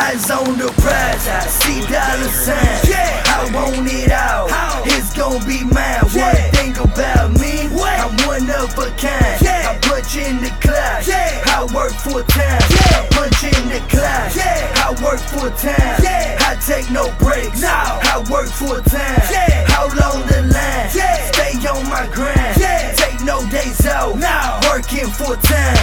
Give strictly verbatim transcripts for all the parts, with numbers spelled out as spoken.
Eyes on the prize, I see dollar signs. Yeah. I want it all, How? it's gon' be mine. Yeah. One thing about me, What? I'm one of a kind. Yeah. I punch in the clock, Yeah. I work full time. Yeah. I punch in the clock, Yeah. I work full time. Yeah. I take no breaks, No. I work full time. Yeah. How long the line? Yeah. Stay on my grind. Yeah. Take no days off, No. working full time.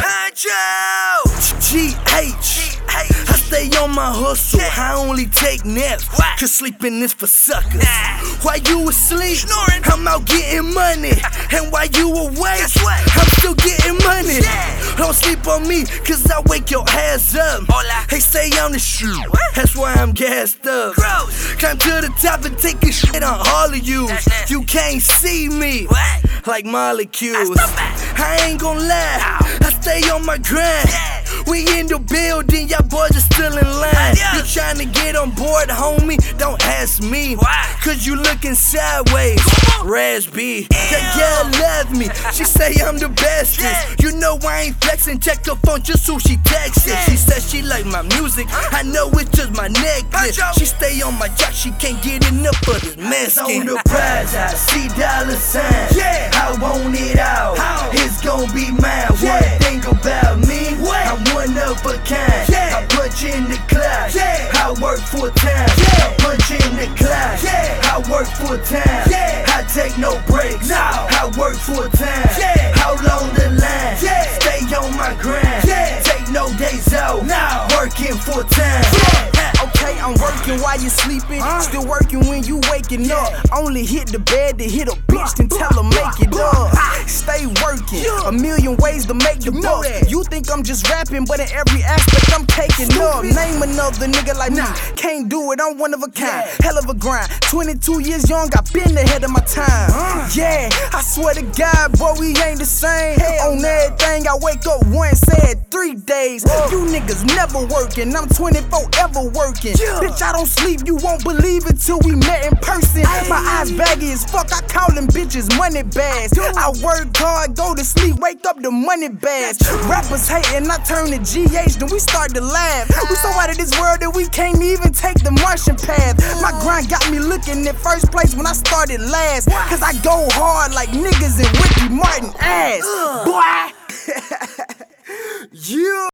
G H, I stay on my hustle. Yeah. I only take naps, What? cause sleeping is for suckers. Nah. While you asleep, Snoring. I'm out getting money. And while you awake, Guess what? I'm still getting money. Yeah. Don't sleep on me, cause I wake your ass up. Hola. They say I'm the shoe, What? that's why I'm gassed up. Gross. Climb to the top and take a shit on all of you. That's nasty. You can't see me What? like molecules. That's not bad. I ain't gon' lie, Ow. I stay on my grind. Yeah. We in the building, y'all boys are still in line. Adios. You tryna get on board, homie? Don't ask me. Why? Cause you looking sideways. Raspy, that girl love me. She say I'm the bestest. Yeah. You know I ain't flexing. Check her phone just who she texted. Yeah. She said she like my music. I know it's just my necklace. Huncho. She stay on my jock. She can't get enough of this mess. On the prize, I see dollar signs. Yeah. I want it all. How? It's gon' be mine. Yeah. One thing about me, What? I'm one of a kind. Yeah. I punch in the clock. Yeah. I work full time. Yeah. I punch in the clock. Yeah. I work full time. Yeah. I take no breaks. No. I work full time. Yeah. How long the line? Yeah. Stay on my grind. Yeah. Take no days off. No. Working full time. Yeah. Okay, I'm working while you sleeping. Huh? Still working when you waking Yeah. up. Only hit the bed to hit a bitch and tell her make it up. Stay working. Yeah. A million ways to make the You know buck. that. You think I'm just rapping, but in every aspect I'm taking up. Stupid. Name another nigga like Nah. me. Can't do it, I'm one of a kind. Yeah. Hell of a grind. twenty-two years young, I been ahead of my time. Uh. Yeah, I swear to God, boy, we ain't the same. Hell On no. everything, I wake up once, said three days. You niggas never working, I'm twenty-four ever working. Yeah. Bitch, I don't sleep, you won't believe it till we met in person. My eyes baggy as fuck, I call them bitches money bags. I work hard, go to sleep, wake up the money bags. Rappers hating, I turn to G H, then we start to laugh. We so out of this world that we can't even take the Martian path. My grind got me looking in first place when I started last. Cause I go hard like niggas in Ricky Martin ass. Boy! Yeah.